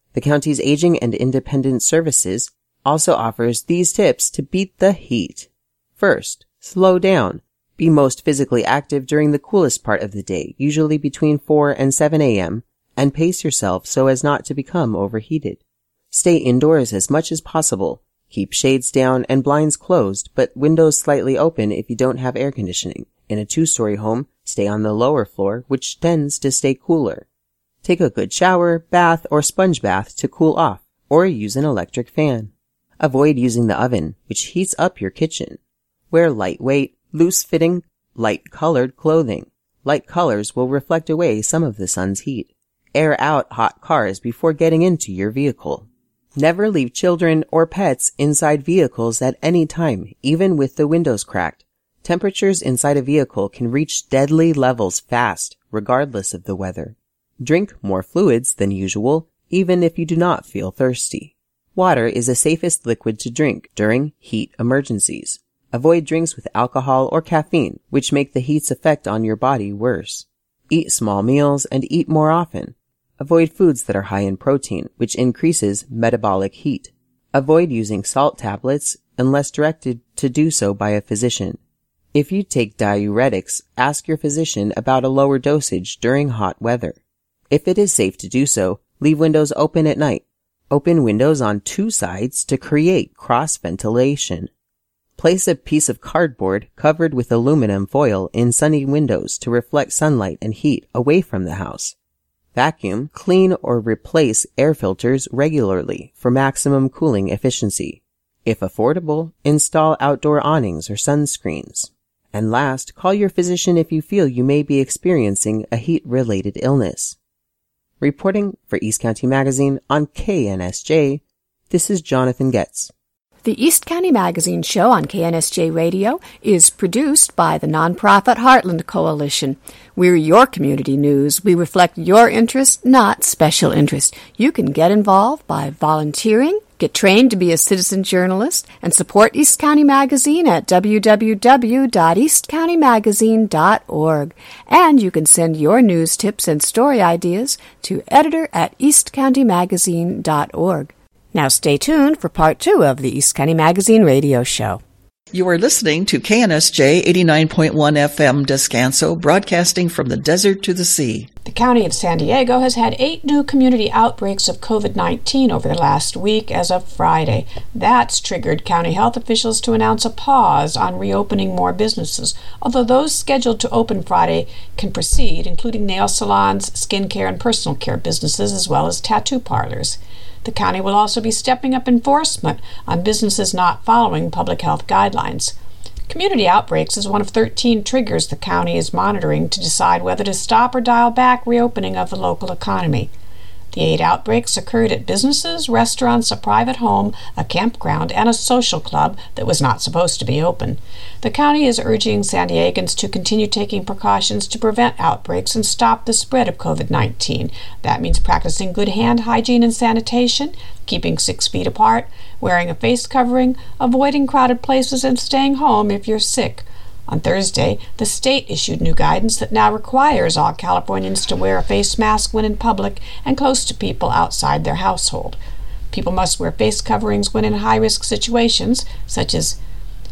The county's Aging and Independent Services also offers these tips to beat the heat. First, slow down. Be most physically active during the coolest part of the day, usually between four and seven a.m., and pace yourself so as not to become overheated. Stay indoors as much as possible. Keep shades down and blinds closed, but windows slightly open if you don't have air conditioning. In a two-story home, stay on the lower floor, which tends to stay cooler. Take a good shower, bath, or sponge bath to cool off, or use an electric fan. Avoid using the oven, which heats up your kitchen. Wear lightweight, loose-fitting, light-colored clothing. Light colors will reflect away some of the sun's heat. Air out hot cars before getting into your vehicle. Never leave children or pets inside vehicles at any time, even with the windows cracked. Temperatures inside a vehicle can reach deadly levels fast, regardless of the weather. Drink more fluids than usual, even if you do not feel thirsty. Water is the safest liquid to drink during heat emergencies. Avoid drinks with alcohol or caffeine, which make the heat's effect on your body worse. Eat small meals and eat more often. Avoid foods that are high in protein, which increases metabolic heat. Avoid using salt tablets unless directed to do so by a physician. If you take diuretics, ask your physician about a lower dosage during hot weather. If it is safe to do so, leave windows open at night. Open windows on two sides to create cross-ventilation. Place a piece of cardboard covered with aluminum foil in sunny windows to reflect sunlight and heat away from the house. Vacuum, clean, or replace air filters regularly for maximum cooling efficiency. If affordable, install outdoor awnings or sunscreens. And last, call your physician if you feel you may be experiencing a heat-related illness. Reporting for East County Magazine on K N S J, this is Jonathan Getz. The East County Magazine show on K N S J Radio is produced by the nonprofit Heartland Coalition. We're your community news. We reflect your interest, not special interest. You can get involved by volunteering, get trained to be a citizen journalist, and support East County Magazine at w w w dot east county magazine dot org. And you can send your news tips and story ideas to editor at east county magazine dot org. Now stay tuned for part two of the East County Magazine radio show. You are listening to K N S J eighty-nine point one F M Descanso, broadcasting from the desert to the sea. The County of San Diego has had eight new community outbreaks of covid nineteen over the last week as of Friday. That's triggered county health officials to announce a pause on reopening more businesses, although those scheduled to open Friday can proceed, including nail salons, skincare and personal care businesses, as well as tattoo parlors. The county will also be stepping up enforcement on businesses not following public health guidelines. Community outbreaks is one of thirteen triggers the county is monitoring to decide whether to stop or dial back reopening of the local economy. The eight outbreaks occurred at businesses, restaurants, a private home, a campground, and a social club that was not supposed to be open. The county is urging San Diegans to continue taking precautions to prevent outbreaks and stop the spread of covid nineteen. That means practicing good hand hygiene and sanitation, keeping six feet apart, wearing a face covering, avoiding crowded places, and staying home if you're sick. On Thursday, the state issued new guidance that now requires all Californians to wear a face mask when in public and close to people outside their household. People must wear face coverings when in high-risk situations, such as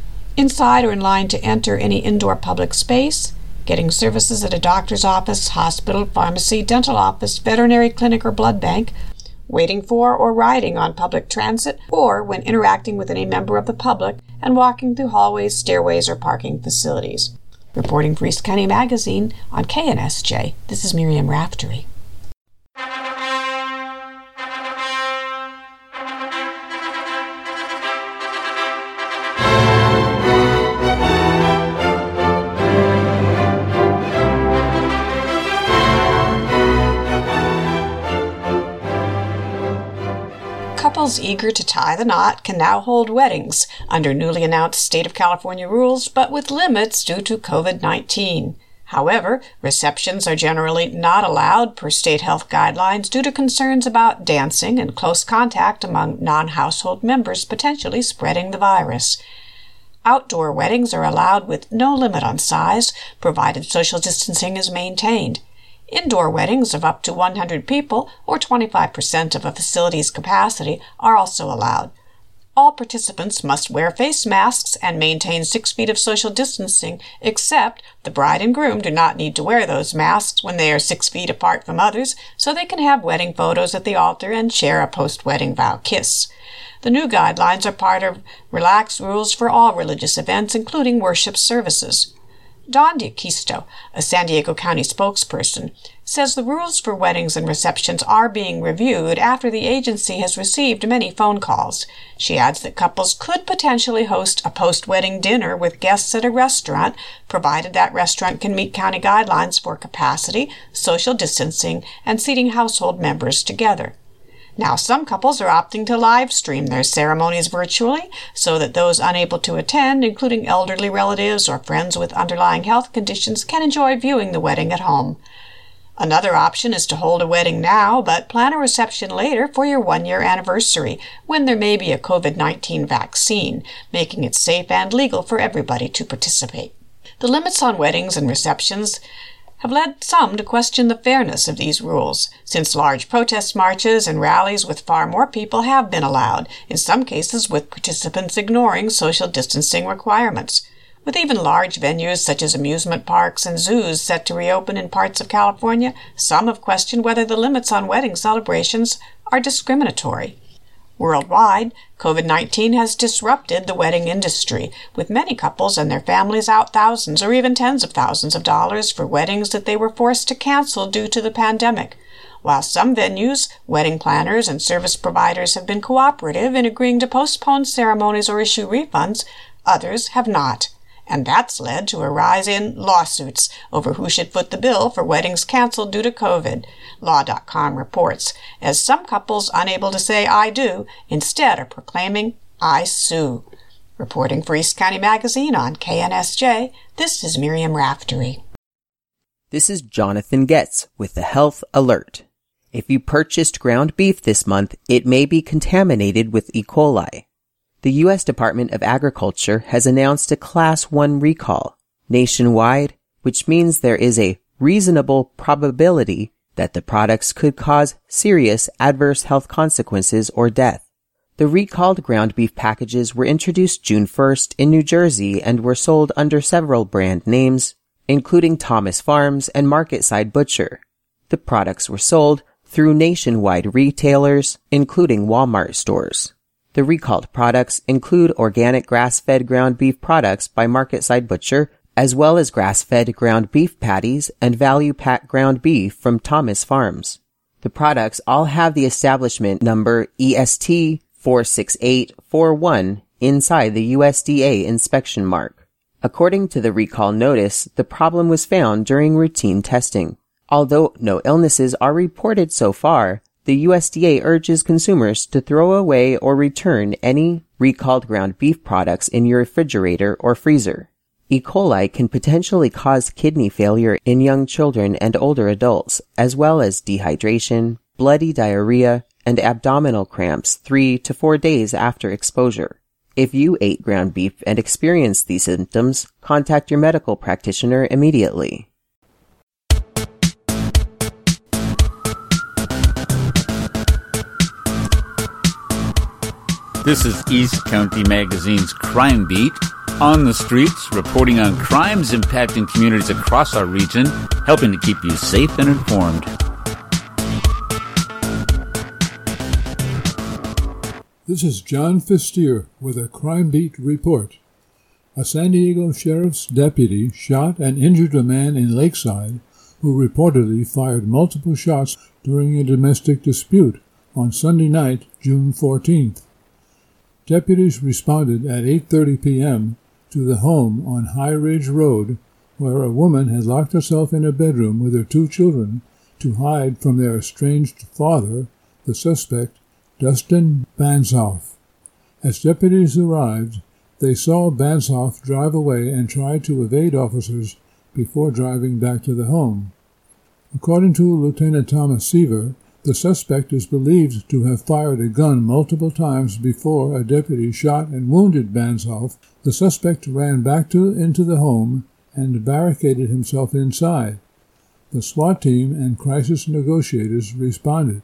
inside or in line to enter any indoor public space, getting services at a doctor's office, hospital, pharmacy, dental office, veterinary clinic, or blood bank, waiting for or riding on public transit, or when interacting with any member of the public and walking through hallways, stairways, or parking facilities. Reporting for East County Magazine on K N S J, this is Miriam Raftery. Couples eager to tie the knot can now hold weddings under newly announced State of California rules, but with limits due to covid nineteen. However, receptions are generally not allowed per state health guidelines due to concerns about dancing and close contact among non-household members potentially spreading the virus. Outdoor weddings are allowed with no limit on size, provided social distancing is maintained. Indoor weddings of up to one hundred people, or twenty-five percent of a facility's capacity, are also allowed. All participants must wear face masks and maintain six feet of social distancing, except the bride and groom do not need to wear those masks when they are six feet apart from others, so they can have wedding photos at the altar and share a post-wedding vow kiss. The new guidelines are part of relaxed rules for all religious events, including worship services. Don D'Aquisto, a San Diego County spokesperson, says the rules for weddings and receptions are being reviewed after the agency has received many phone calls. She adds that couples could potentially host a post-wedding dinner with guests at a restaurant, provided that restaurant can meet county guidelines for capacity, social distancing, and seating household members together. Now, some couples are opting to live stream their ceremonies virtually so that those unable to attend, including elderly relatives or friends with underlying health conditions, can enjoy viewing the wedding at home. Another option is to hold a wedding now, but plan a reception later for your one-year anniversary, when there may be a COVID nineteen vaccine, making it safe and legal for everybody to participate. The limits on weddings and receptions have led some to question the fairness of these rules, since large protest marches and rallies with far more people have been allowed, in some cases with participants ignoring social distancing requirements. With even large venues such as amusement parks and zoos set to reopen in parts of California, some have questioned whether the limits on wedding celebrations are discriminatory. Worldwide, COVID nineteen has disrupted the wedding industry, with many couples and their families out thousands or even tens of thousands of dollars for weddings that they were forced to cancel due to the pandemic. While some venues, wedding planners, and service providers have been cooperative in agreeing to postpone ceremonies or issue refunds, others have not. And that's led to a rise in lawsuits over who should foot the bill for weddings canceled due to COVID, Law dot com reports, as some couples unable to say "I do" instead are proclaiming "I sue." Reporting for East County Magazine on K N S J, this is Miriam Raftery. This is Jonathan Getz with the Health Alert. If you purchased ground beef this month, it may be contaminated with E. coli. The U S Department of Agriculture has announced a Class one recall nationwide, which means there is a reasonable probability that the products could cause serious adverse health consequences or death. The recalled ground beef packages were introduced June first in New Jersey and were sold under several brand names, including Thomas Farms and Marketside Butcher. The products were sold through nationwide retailers, including Walmart stores. The recalled products include organic grass-fed ground beef products by Marketside Butcher, as well as grass-fed ground beef patties and value-pack ground beef from Thomas Farms. The products all have the establishment number E S T four six eight four one inside the U S D A inspection mark. According to the recall notice, the problem was found during routine testing. Although no illnesses are reported so far, the U S D A urges consumers to throw away or return any recalled ground beef products in your refrigerator or freezer. E. coli can potentially cause kidney failure in young children and older adults, as well as dehydration, bloody diarrhea, and abdominal cramps three to four days after exposure. If you ate ground beef and experienced these symptoms, contact your medical practitioner immediately. This is East County Magazine's Crime Beat, on the streets, reporting on crimes impacting communities across our region, helping to keep you safe and informed. This is John Fistier with a Crime Beat report. A San Diego sheriff's deputy shot and injured a man in Lakeside who reportedly fired multiple shots during a domestic dispute on Sunday night, June fourteenth. Deputies responded at eight thirty p.m. to the home on High Ridge Road, where a woman had locked herself in a bedroom with her two children to hide from their estranged father, the suspect, Dustin Banzoff. As deputies arrived, they saw Banzoff drive away and tried to evade officers before driving back to the home. According to Lieutenant Thomas Seaver, the suspect is believed to have fired a gun multiple times before a deputy shot and wounded Banzoff. The suspect ran back to into the home and barricaded himself inside. The The SWAT team and crisis negotiators responded.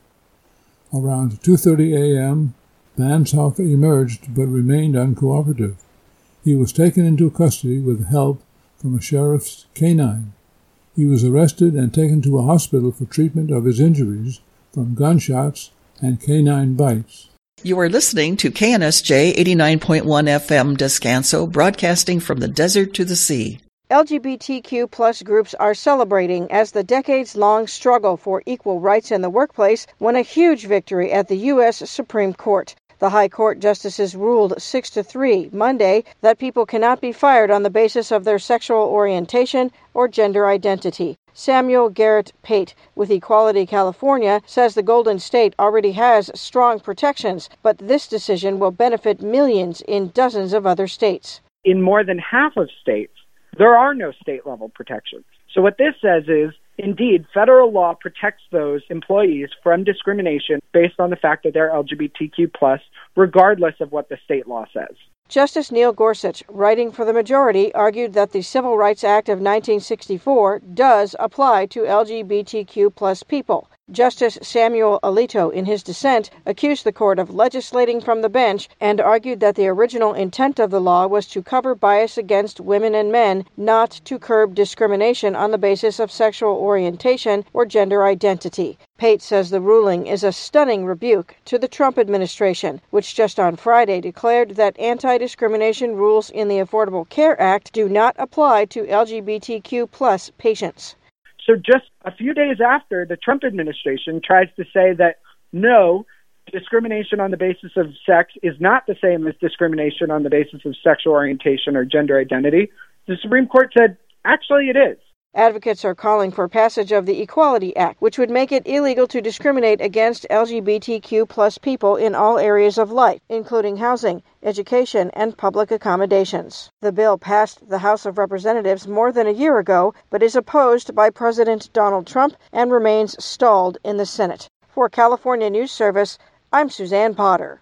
Around two thirty a.m., Banshawk emerged but remained uncooperative. He was taken into custody with help from a sheriff's canine. He was arrested and taken to a hospital for treatment of his injuries from gunshots and canine bites. You are listening to K N S J eighty-nine point one F M Descanso, broadcasting from the desert to the sea. L G B T Q plus groups are celebrating as the decades-long struggle for equal rights in the workplace won a huge victory at the U S Supreme Court. The High Court justices ruled six to three Monday that people cannot be fired on the basis of their sexual orientation or gender identity. Samuel Garrett Pate with Equality California says the Golden State already has strong protections, but this decision will benefit millions in dozens of other states. In more than half of states, there are no state-level protections. So what this says is, indeed, federal law protects those employees from discrimination based on the fact that they're L G B T Q plus, regardless of what the state law says. Justice Neil Gorsuch, writing for the majority, argued that the Civil Rights Act of nineteen sixty-four does apply to L G B T Q plus people. Justice Samuel Alito, in his dissent, accused the court of legislating from the bench and argued that the original intent of the law was to cover bias against women and men, not to curb discrimination on the basis of sexual orientation or gender identity. Pate says the ruling is a stunning rebuke to the Trump administration, which just on Friday declared that anti-discrimination rules in the Affordable Care Act do not apply to L G B T Q plus patients. So just a few days after, the Trump administration tries to say that, no, discrimination on the basis of sex is not the same as discrimination on the basis of sexual orientation or gender identity, the Supreme Court said, actually it is. Advocates are calling for passage of the Equality Act, which would make it illegal to discriminate against L G B T Q plus people in all areas of life, including housing, education, and public accommodations. The bill passed the House of Representatives more than a year ago, but is opposed by President Donald Trump and remains stalled in the Senate. For California News Service, I'm Suzanne Potter.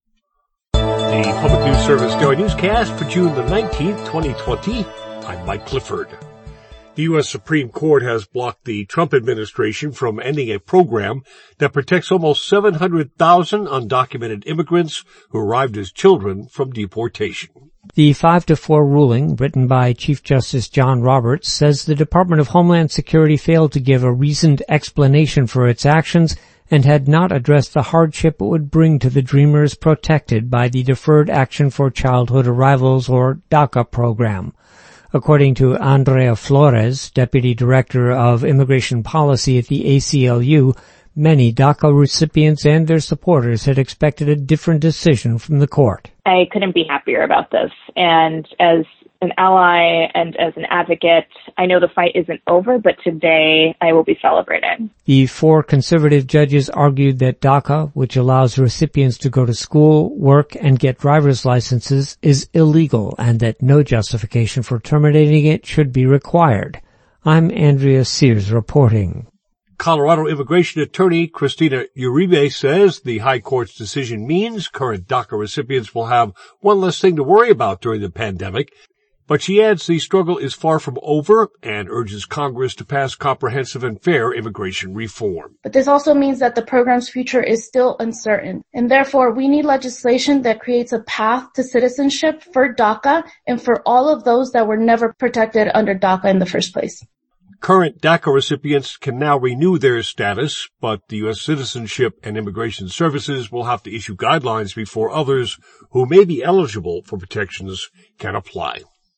The Public News Service Daily Newscast for June the nineteenth, twenty twenty. I'm Mike Clifford. The U S Supreme Court has blocked the Trump administration from ending a program that protects almost seven hundred thousand undocumented immigrants who arrived as children from deportation. The five to four ruling, written by Chief Justice John Roberts, says the Department of Homeland Security failed to give a reasoned explanation for its actions and had not addressed the hardship it would bring to the Dreamers protected by the Deferred Action for Childhood Arrivals, or DACA program. According to Andrea Flores, Deputy Director of Immigration Policy at the A C L U, many DACA recipients and their supporters had expected a different decision from the court. I couldn't be happier about this. And as an ally and as an advocate, I know the fight isn't over, but today I will be celebrating. The four conservative judges argued that DACA, which allows recipients to go to school, work, and get driver's licenses, is illegal and that no justification for terminating it should be required. I'm Andrea Sears reporting. Colorado immigration attorney Christina Uribe says the High Court's decision means current DACA recipients will have one less thing to worry about during the pandemic. But she adds the struggle is far from over and urges Congress to pass comprehensive and fair immigration reform. But this also means that the program's future is still uncertain. And therefore, we need legislation that creates a path to citizenship for DACA and for all of those that were never protected under DACA in the first place. Current DACA recipients can now renew their status, but the U S Citizenship and Immigration Services will have to issue guidelines before others who may be eligible for protections can apply.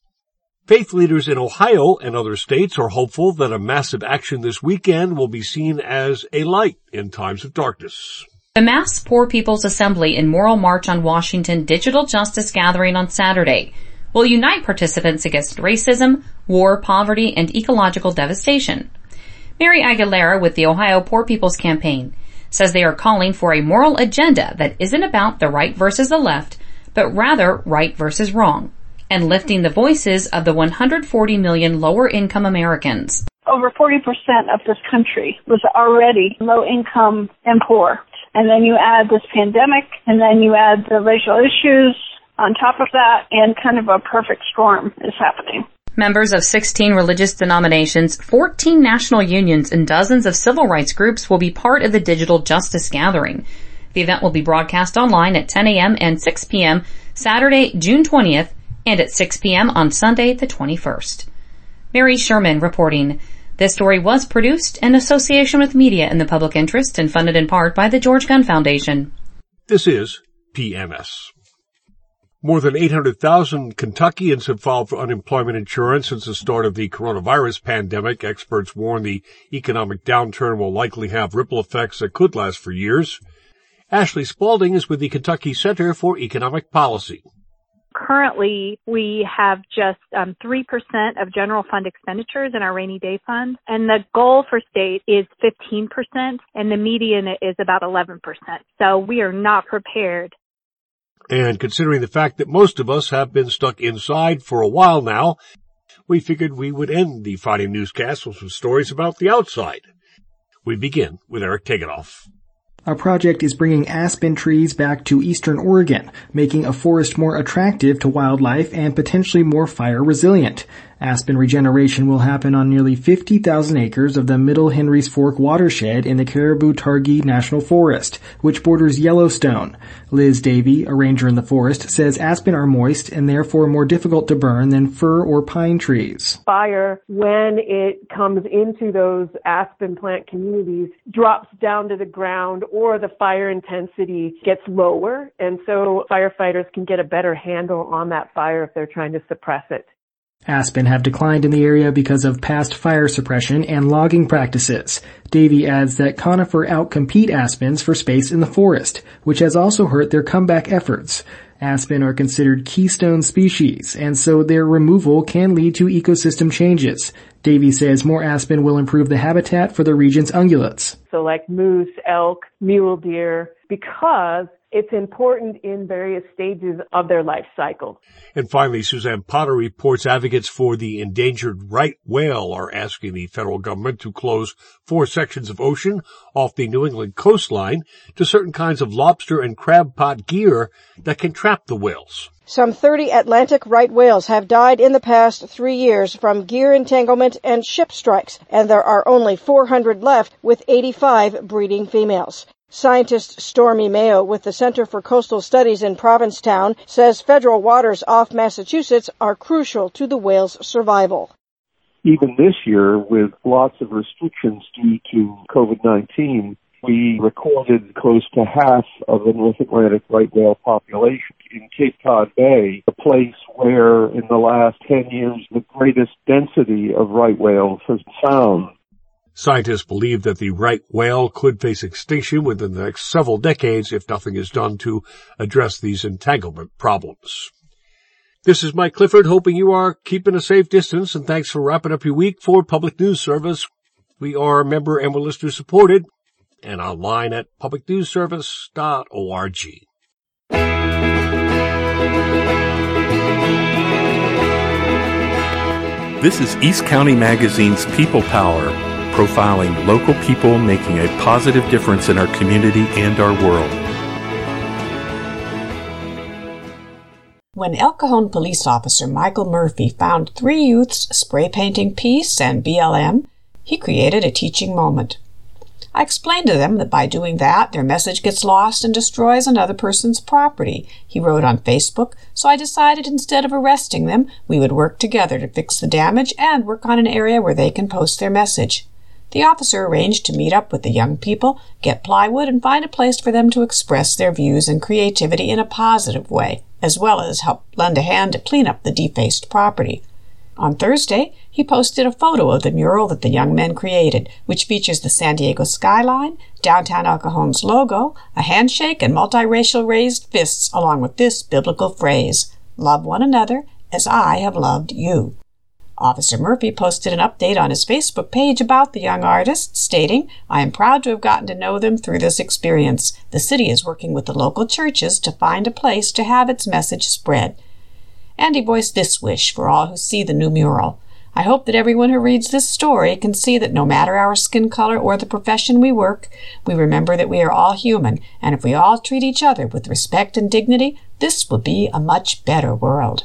Faith leaders in Ohio and other states are hopeful that a massive action this weekend will be seen as a light in times of darkness. The Mass Poor People's Assembly and Moral March on Washington Digital Justice Gathering on Saturday will unite participants against racism, war, poverty, and ecological devastation. Mary Aguilera with the Ohio Poor People's Campaign says they are calling for a moral agenda that isn't about the right versus the left, but rather right versus wrong, and lifting the voices of the one hundred forty million lower-income Americans. Over forty percent of this country was already low-income and poor. And then you add this pandemic, and then you add the racial issues on top of that, and kind of a perfect storm is happening. Members of sixteen religious denominations, fourteen national unions, and dozens of civil rights groups will be part of the Digital Justice Gathering. The event will be broadcast online at ten a.m. and six p.m. Saturday, June twentieth, and at six p.m. on Sunday, the twenty-first. Mary Sherman reporting. This story was produced in association with media in the public interest and funded in part by the George Gunn Foundation. This is P M S. More than eight hundred thousand Kentuckians have filed for unemployment insurance since the start of the coronavirus pandemic. Experts warn the economic downturn will likely have ripple effects that could last for years. Ashley Spalding is with the Kentucky Center for Economic Policy. Currently, we have just um, three percent of general fund expenditures in our rainy day fund, and the goal for state is fifteen percent, and the median is about eleven percent. So we are not prepared. And considering the fact that most of us have been stuck inside for a while now, we figured we would end the Friday newscast with some stories about the outside. We begin with Eric Tegethoff. A project is bringing aspen trees back to eastern Oregon, making a forest more attractive to wildlife and potentially more fire resilient. Aspen regeneration will happen on nearly fifty thousand acres of the Middle Henry's Fork watershed in the Caribou-Targhee National Forest, which borders Yellowstone. Liz Davey, a ranger in the forest, says aspen are moist and therefore more difficult to burn than fir or pine trees. Fire, when it comes into those aspen plant communities, drops down to the ground or the fire intensity gets lower, and so firefighters can get a better handle on that fire if they're trying to suppress it. Aspen have declined in the area because of past fire suppression and logging practices. Davey adds that conifer outcompete aspens for space in the forest, which has also hurt their comeback efforts. Aspen are considered keystone species, and so their removal can lead to ecosystem changes. Davey says more aspen will improve the habitat for the region's ungulates. So like moose, elk, mule deer, because it's important in various stages of their life cycle. And finally, Suzanne Potter reports advocates for the endangered right whale are asking the federal government to close four sections of ocean off the New England coastline to certain kinds of lobster and crab pot gear that can trap the whales. Some thirty Atlantic right whales have died in the past three years from gear entanglement and ship strikes, and there are only four hundred left, with eighty-five breeding females. Scientist Stormy Mayo with the Center for Coastal Studies in Provincetown says federal waters off Massachusetts are crucial to the whale's survival. Even this year, with lots of restrictions due to COVID nineteen, we recorded close to half of the North Atlantic right whale population in Cape Cod Bay, a place where in the last ten years the greatest density of right whales has been found. Scientists believe that the right whale could face extinction within the next several decades if nothing is done to address these entanglement problems. This is Mike Clifford, hoping you are keeping a safe distance, and thanks for wrapping up your week for Public News Service. We are member and we're listener supported, and online at public news service dot org. This is East County Magazine's People Power, profiling local people making a positive difference in our community and our world. When El Cajon police officer Michael Murphy found three youths spray painting peace and B L M, he created a teaching moment. I explained to them that by doing that, their message gets lost and destroys another person's property, he wrote on Facebook, so I decided instead of arresting them, we would work together to fix the damage and work on an area where they can post their message. The officer arranged to meet up with the young people, get plywood, and find a place for them to express their views and creativity in a positive way, as well as help lend a hand to clean up the defaced property. On Thursday, he posted a photo of the mural that the young men created, which features the San Diego skyline, downtown El Cajon's logo, a handshake, and multiracial raised fists, along with this biblical phrase, "Love one another as I have loved you." Officer Murphy posted an update on his Facebook page about the young artists, stating, "I am proud to have gotten to know them through this experience. The city is working with the local churches to find a place to have its message spread." And he voiced this wish for all who see the new mural. "I hope that everyone who reads this story can see that no matter our skin color or the profession we work, we remember that we are all human, and if we all treat each other with respect and dignity, this will be a much better world."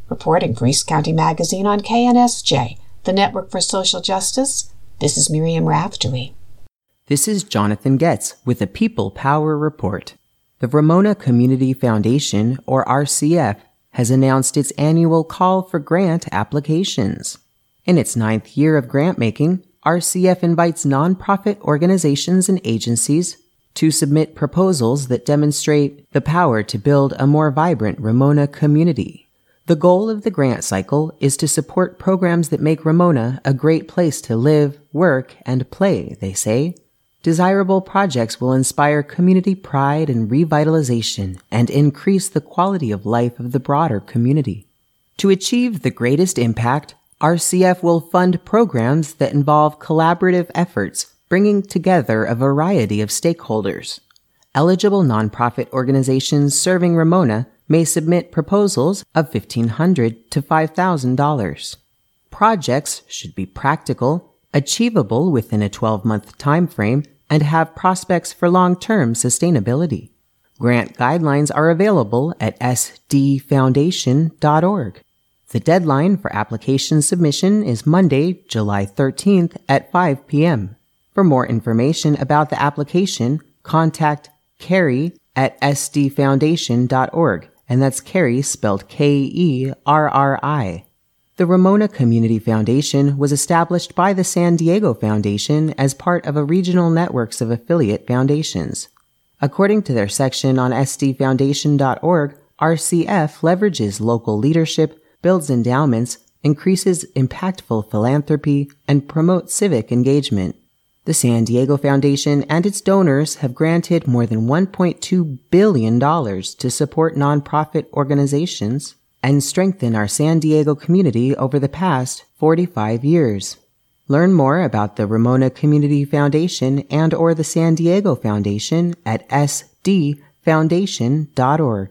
Reporting for East County Magazine on K N S J, the Network for Social Justice, this is Miriam Raftery. This is Jonathan Getz with the People Power Report. The Ramona Community Foundation, or R C F, has announced its annual call for grant applications. In its ninth year of grant making, R C F invites nonprofit organizations and agencies to submit proposals that demonstrate the power to build a more vibrant Ramona community. The goal of the grant cycle is to support programs that make Ramona a great place to live, work, and play, they say. Desirable projects will inspire community pride and revitalization and increase the quality of life of the broader community. To achieve the greatest impact, R C F will fund programs that involve collaborative efforts bringing together a variety of stakeholders. Eligible nonprofit organizations serving Ramona may submit proposals of fifteen hundred dollars to five thousand dollars. Projects should be practical, achievable within a twelve-month time frame, and have prospects for long-term sustainability. Grant guidelines are available at s d foundation dot org. The deadline for application submission is Monday, July thirteenth at five p.m. For more information about the application, contact Carrie at s d foundation dot org, and that's Carrie spelled K E R R I. The Ramona Community Foundation was established by the San Diego Foundation as part of a regional networks of affiliate foundations. According to their section on s d foundation dot org, R C F leverages local leadership, builds endowments, increases impactful philanthropy, and promotes civic engagement. The San Diego Foundation and its donors have granted more than one point two billion dollars to support nonprofit organizations and strengthen our San Diego community over the past forty-five years. Learn more about the Ramona Community Foundation and or the San Diego Foundation at s d foundation dot org.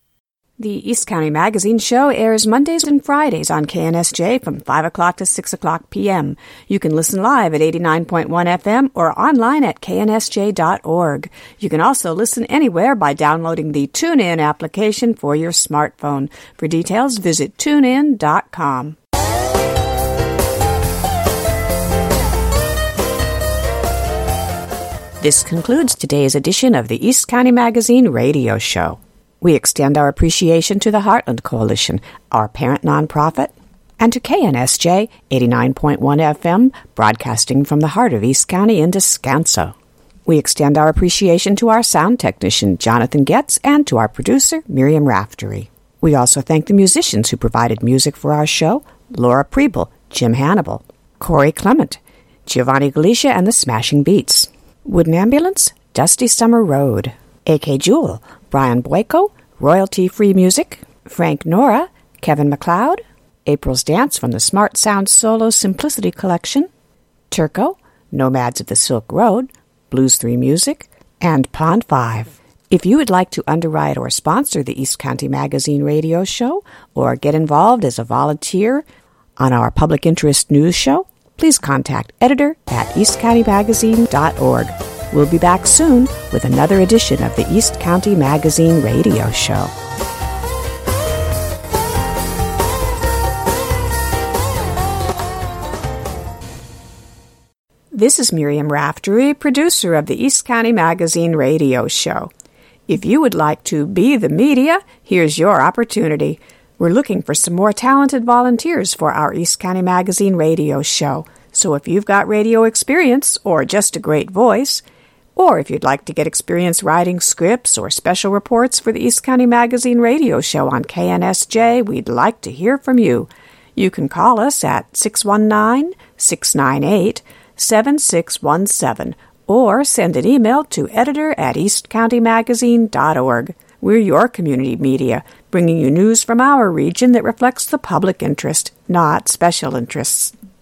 The East County Magazine Show airs Mondays and Fridays on K N S J from five o'clock to six o'clock p.m. You can listen live at eighty-nine point one F M or online at k n s j dot org. You can also listen anywhere by downloading the TuneIn application for your smartphone. For details, visit tune in dot com. This concludes today's edition of the East County Magazine Radio Show. We extend our appreciation to the Heartland Coalition, our parent nonprofit, and to K N S J eighty-nine point one F M, broadcasting from the heart of East County in Descanso. We extend our appreciation to our sound technician, Jonathan Getz, and to our producer, Miriam Raftery. We also thank the musicians who provided music for our show, Laura Preble, Jim Hannibal, Corey Clement, Giovanni Galicia and the Smashing Beats, Wooden Ambulance, Dusty Summer Road, A K Jewel, Brian Boyko, Royalty-Free Music, Frank Nora, Kevin MacLeod, April's Dance from the Smart Sound Solo Simplicity Collection, Turco, Nomads of the Silk Road, Blues three Music, and Pond five. If you would like to underwrite or sponsor the East County Magazine Radio Show or get involved as a volunteer on our public interest news show, please contact editor at east county magazine dot org. We'll be back soon with another edition of the East County Magazine Radio Show. This is Miriam Raftery, producer of the East County Magazine Radio Show. If you would like to be the media, here's your opportunity. We're looking for some more talented volunteers for our East County Magazine Radio Show. So if you've got radio experience or just a great voice, or if you'd like to get experience writing scripts or special reports for the East County Magazine Radio Show on K N S J, we'd like to hear from you. You can call us at six one nine, six nine eight, seven six one seven or send an email to editor at east county magazine dot org. We're your community media, bringing you news from our region that reflects the public interest, not special interests.